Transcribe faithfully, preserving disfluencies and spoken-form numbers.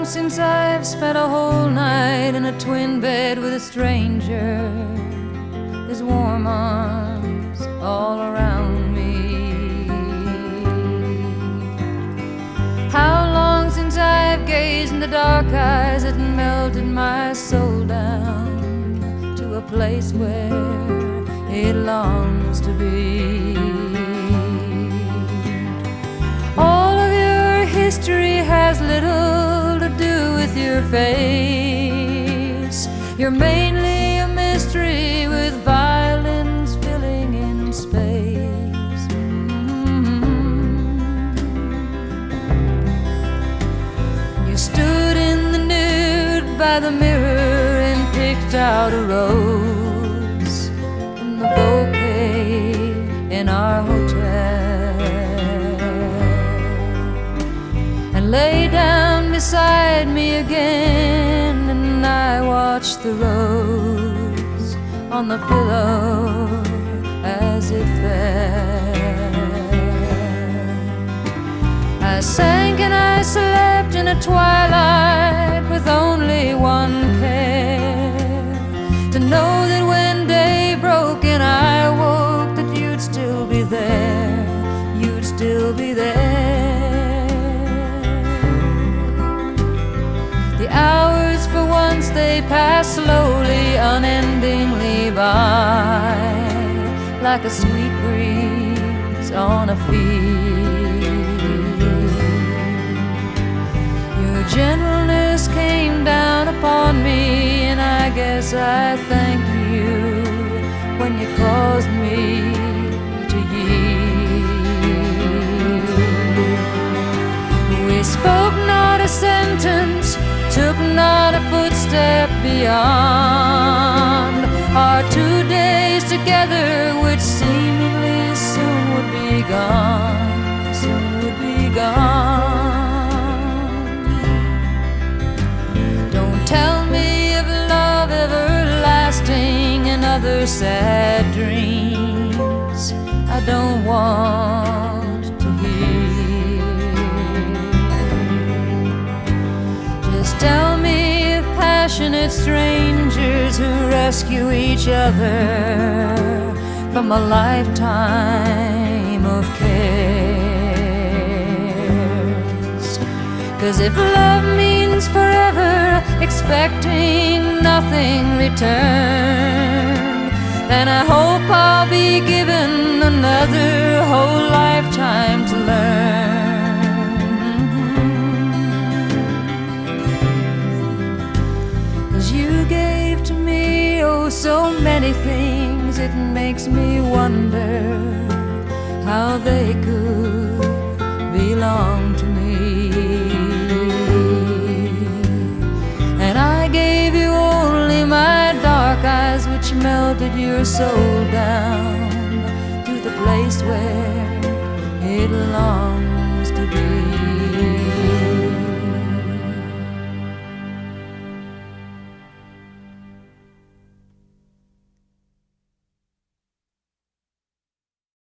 since I've spent a whole night in a twin bed with a stranger. His warm arms all around me. How long since I've gazed in the dark eyes that melted my soul down to a place where it longs to be. All of your history has little to do with your face. You're mainly a mystery with violins filling in space. Mm-hmm. You stood in the nude by the mirror and picked out a rose from the bouquet in our hotel, lay down beside me again, and I watched the rose on the pillow as it fell. I sank and I slept in a twilight with only one care, to know that when day broke and I woke, that you'd still be there, you'd still be there. The hours for once they pass slowly, unendingly by, like a sweet breeze on a field. Your gentleness came down upon me, and I guess I thank you when you caused me to yield. We spoke not a sentence, took not a footstep beyond our two days together, which seemingly soon would be gone, soon would be gone. Don't tell me of love everlasting and other sad dreams I don't want to hear. Tell me of passionate strangers who rescue each other from a lifetime of cares. 'Cause if love means forever expecting nothing return, then I hope I'll be given another whole lifetime to learn. You gave to me, oh, so many things, it makes me wonder how they could belong to me. And I gave you only my dark eyes, which melted your soul down to the place where